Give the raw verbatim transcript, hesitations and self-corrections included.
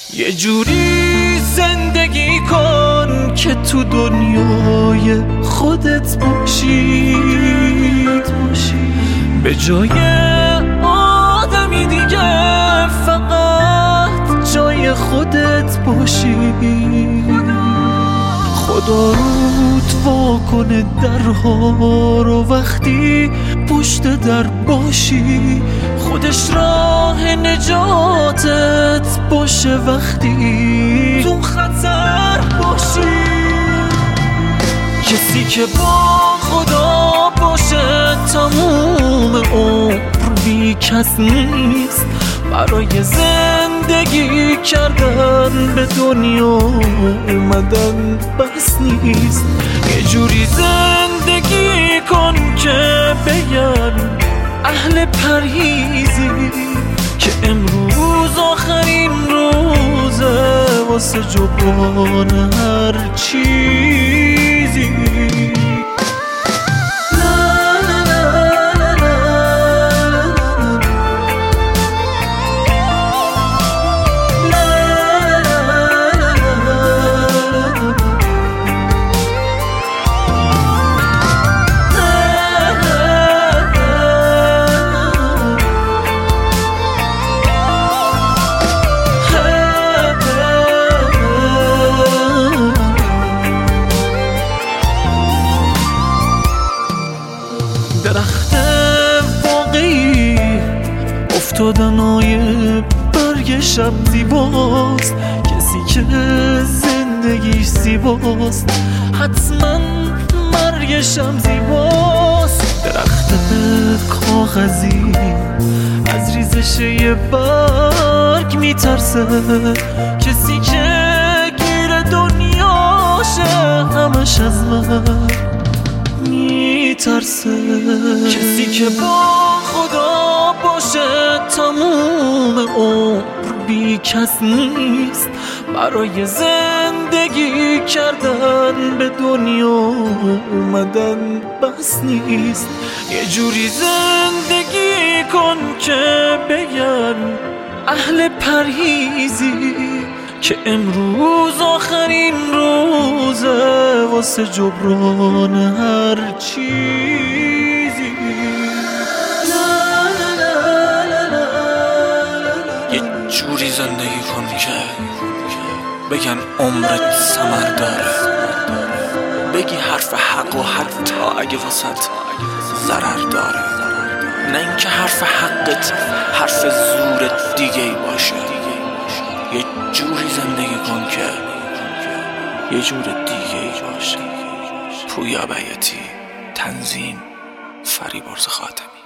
یه جوری زندگی کن که تو دنیای خودت باشی، به جای آدمی دیگه فقط جای خودت باشی. خدا رود وا کنه درها رو وقتی پشت در باشی، خودش راه نجاتت باشه وقتی تو خطر باشی. کسی که با خدا باشه تموم عمر بی کس نیست، برای زندگی کردن به دنیا اومدن بس نیست. یه جوری زندگی کن که بگن اهل پرهیزی، که امروز آخرین روزه واسه جبران هر چیزی. درخت واقعی افتادنای برگ شب زیباست، کسی که زندگیش زیباست حتما مرگش هم زیباست. درخت کاغذی از ریزش یه برگ میترسه، کسی که گیر دنیاشه همش از من میترسه. کسی که با خدا باشه تموم عمر بی کس نیست، برای زندگی کردن به دنیا اومدن بس نیست. یه جوری زندگی کن که بگن اهل پرهیزی، که امروز آخرین روزه واسه جبران هر چیزی. یه جوری زندگی کن که بگن عمرت ثمر داره، بگی حرف حق و حتی اگه واسط ضرر داره، نه اینکه حرف حقت حرف زورت دیگه ای باشه. یه جوری زندگی کن که یه جور دیگه ای باشه. پویا بیاتی، تنظیم فریبرز خاتمی.